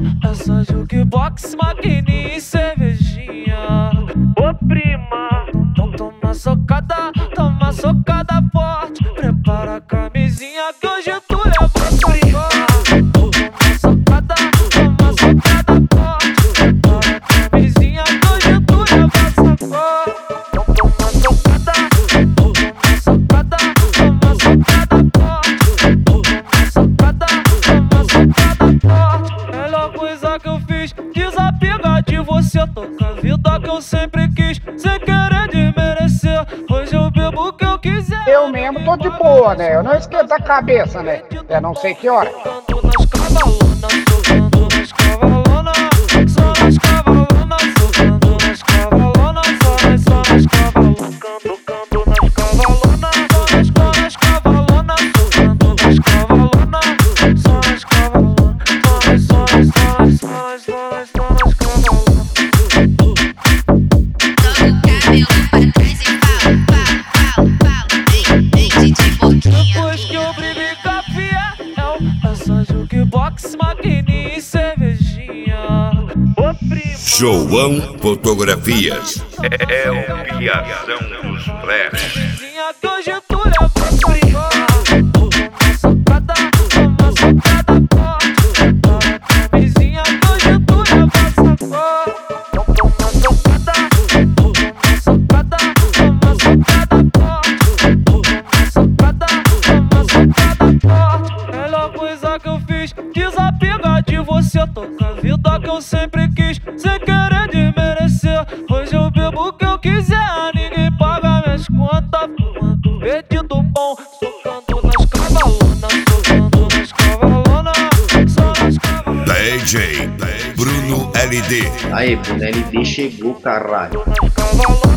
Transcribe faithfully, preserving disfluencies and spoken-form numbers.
essa jukebox, maquininha e cervejinha. Ô prima, então toma socada, toma socada forte. Prepara a camisinha que hoje tu leva sacode. Toma socada, toma socada forte. Prepara a camisinha que hoje tu leva sacode. Toma socada, toma socada, toma socada forte. Toma socada, toma socada forte. Melhor coisa que eu fiz, desapegar de você. Toca a vida que eu sempre quis, sem querer desmerecer. Hoje eu bebo o que eu quiser. Eu mesmo tô de boa, né? Eu não esquento a cabeça, né? É não sei que hora. Tocando nas cavalonas, tocando nas cavalonas, só nas cavalonas, tocando nas cavalonas, só nas, só nas cavalonas, tocando nas cavalonas, só nas, só nas cavalonas, tocando nas cavalonas, só nas cavalonas, só nas, só nas, só nas, só nas, só nas, só nas cavalonas. Depois que eu briguei com a Fiel, essa jukebox, maquininha e cervejinha. Ô prima, João Fotografias é o piazão dos flash. camisinha que hoje tu leva sacode. Toma socada, toma socada forte. Prepara a camisinha que hoje tu leva sacode. Toma socada, toma socada, toma socada forte. Toma socada, toma socada forte. Melhor coisa que eu fiz, desapegar de você. Toca a vida que eu sempre quis, sem querer desmerecer. Hoje eu bebo o que eu quiser, ninguém paga minhas contas. Fumando perdido bom, socando nas cavalonas, socando nas cavalonas, só nas cavalonas. D J Bruno L D. Aê, Bruno L D chegou, caralho. Nas cavalonas.